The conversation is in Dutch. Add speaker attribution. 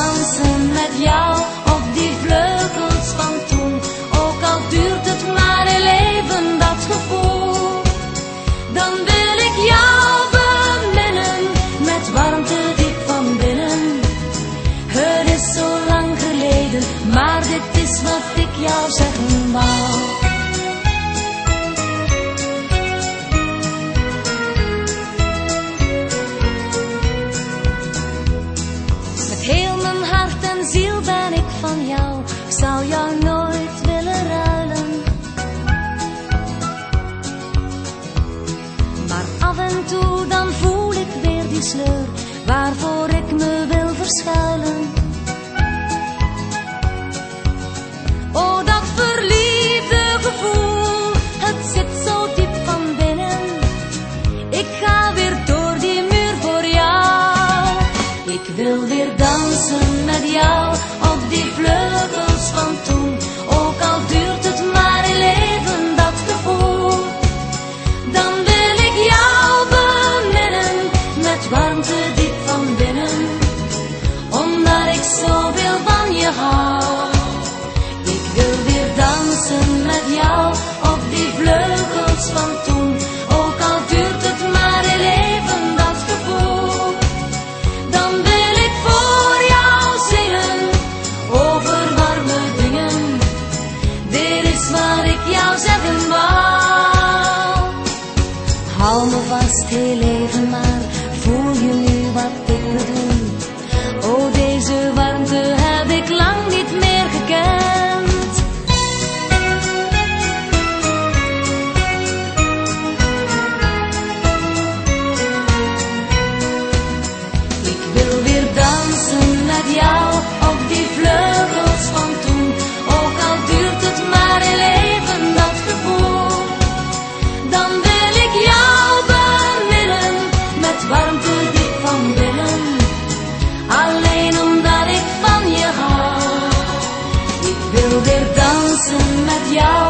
Speaker 1: dansen met jou op die vleugels van toen. Ook al duurt het maar heel even, dat gevoel. Dan wil ik jou beminnen, met warmte diep van binnen. Het is zo lang geleden, maar dit is wat ik jou zeggen wou. Heel mijn hart en ziel ben ik van jou, ik zou jou nooit willen ruilen. Maar af en toe dan voel ik weer die sleur, waarvoor ik me wil verschuilen. Oh, dat verliefde gevoel, het zit zo diep van binnen. Ik ga weer door die muur voor jou. Ik wil weer dansen met jou op die vleugels van toen. Ook al duurt het maar heel even, dat gevoel. Dan wil ik jou beminnen, met warmte diep van binnen. Omdat ik zoveel van je hou. Ik wil weer dansen met jou op die vleugels van toen. Ook al duurt het maar heel even, dat gevoel. Dan wil ik voor jou zingen over warme dingen. Dit is wat ik jou zeggen wou. Hou me vast heel even maar, voel je nu wat ik bedoel? Oh, deze warmte heb ik lang niet meer gekend. Ik wil weer dansen met jou op die vleugels van toen. Ook al duurt het maar heel even, dat gevoel. Dan wil ik jou beminnen, met warmte diep van binnen. Alleen omdat ik van je hou. Ik wil weer dansen met jou